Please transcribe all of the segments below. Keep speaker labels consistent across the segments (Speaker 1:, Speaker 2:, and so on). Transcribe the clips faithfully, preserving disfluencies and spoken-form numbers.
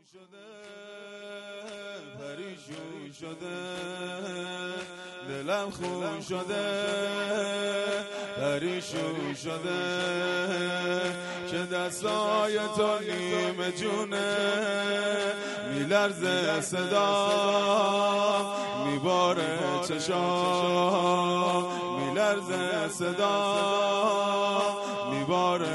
Speaker 1: شده پریشون شده دلم خون شده پریشون شده که دستای تو نیم جونه میلرزه صدا میباره چشام میلرزه صدا میباره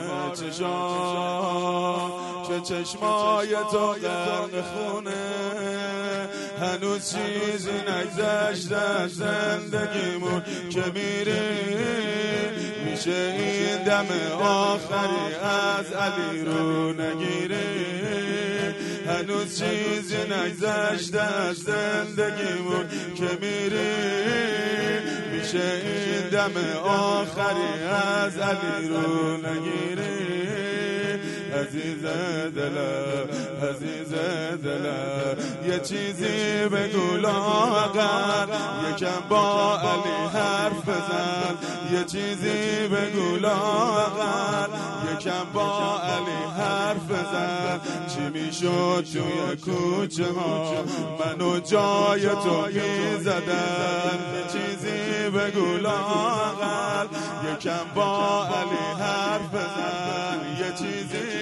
Speaker 1: چشام که چشمای تو غرق خونه هنوز چیزی نگذشته از زندگیمون که میری میشه این دم آخری از علی رو نگیری هنوز چیزی نگذشته از زندگیمون که میری میشه این دم آخری از علی رو نگیری عزیز دلم عزیز دلم یه چیزی بگو لاغر یکم با علی حرف بزن یه چیزی بگو لاغر یکم با علی حرف بزن چی میشد توی کوچه ها منو جای تو میزدن یه چیزی بگو لاغر یکم با علی حرف بزن یه چیزی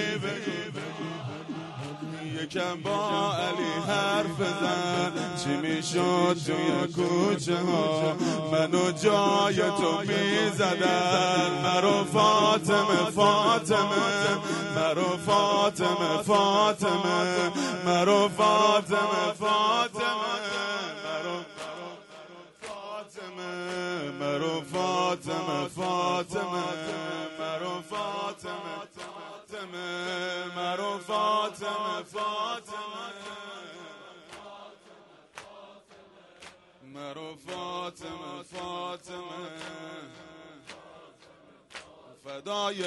Speaker 1: یکم با علی حرف بزن چی میشد توی کوچه ها منو جای تو میزدن مرو فاطمه فاطمه مرو فاطمه فاطمه مرو فاطمه فاطمه مرو فاطمه مرو فاطمه فاطمه مرو فاطمه مرو فاطمه فاطمه مرو فاطمه فاطمه فدای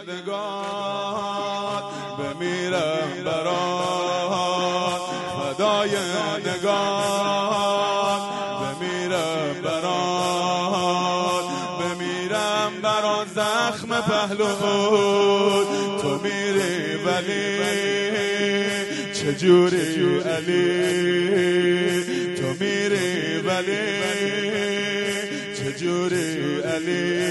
Speaker 1: نگات بمیرم برات فدای نگات بمیرم برات بمیرم برات زخم پهلو تو میری ولی چجوری علی تو میری ولی چجوری علی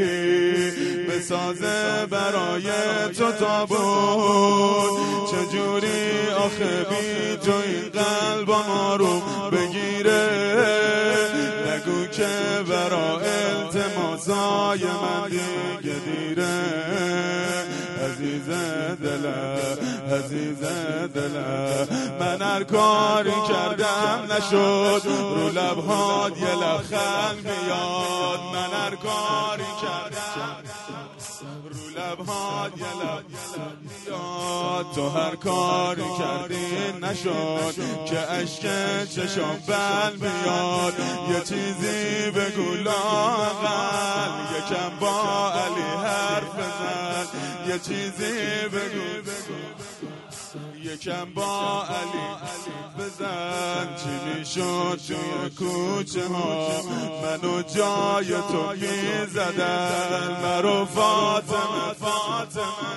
Speaker 1: بسازه برای تو تابوت چجوری آخه بی تو این قلب ما رو بگیره نگو که برا التماسای من دیگه دیره عزیز دلم عزیز دلم من هر کاری کردم نشد رو لبهات یه لبخند بیاد من هر کاری کردم رو لبهات یه لبخند بیاد تو هر کاری کردی نشد که عشق چشم بل بیاد یه چیزی بگو لاغر یکم با علی حرف بزن یه چیزی بگو یکم با علی بزن چی میشد توی کوچه ها منو جای تو میزدن مرو فاطمه فاطمه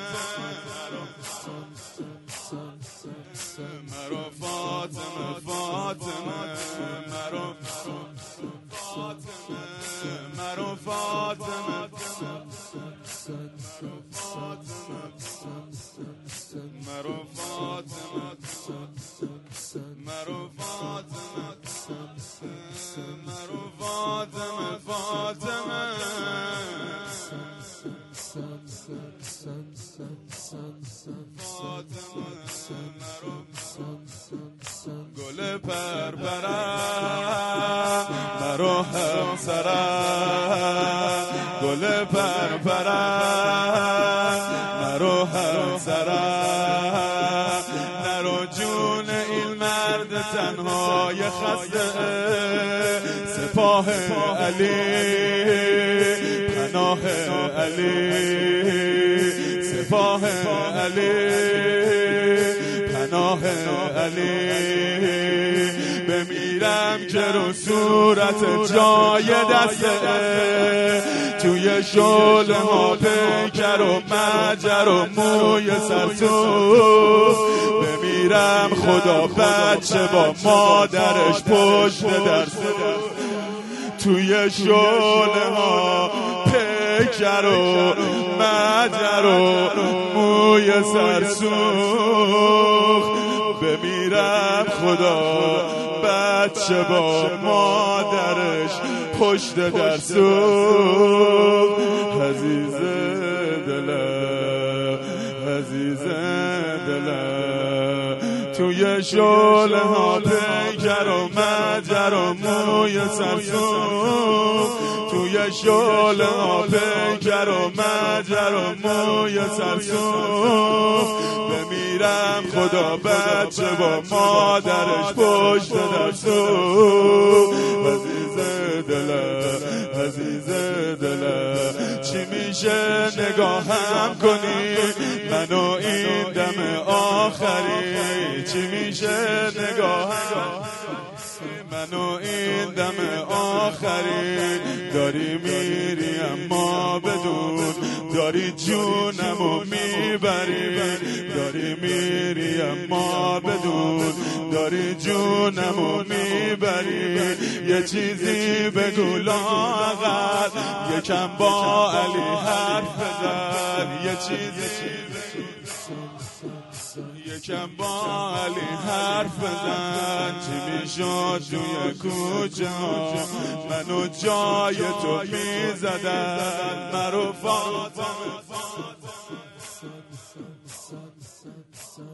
Speaker 1: مرو فاطمه فاطمه مرو فاطمه مرو فاطمه مرو فاطمه مرو فاطمه مرو فاطمه فاطمه گل پرپرم مرو همسرم گل پرپرم مرو همسرم نرو جون این مرد تنهای خسته سپاه علی پناه علی سپاه علی پناه علی بمیرم که رو صورت جای دسته توی شعله ها پیکر و مجر و موی سرسو بمیرم بمیرم خدا بچه با مادرش پشت درس توی شعله ها پیکر و مجر و موی سرسوخ بمیرم خدا بچه با مادرش پشت درسوخ عزیز دلم عزیز دلم توی شعله ها پیکر و مجر و موی سرسوخ توی شعله ها پیکر و مجر و موی سرسوخ بمیرم خدا بچه با مادرش پشت درسوخ عزیز دلم عزیز دلم چی میشه نگاهم کنی منو این دم آخری چی میشه نگاهم منو این دم آخری داری میری اما بدون داری جونمو میبری داری میری اما بدون داری جونمو میبری یه چیزی بگو لاغر یکم با علی حرف بزن یه چیزی یکم با علی حرف بزن چی میشد توی کوچه ها منو جای تو میزدن مرو فاطمه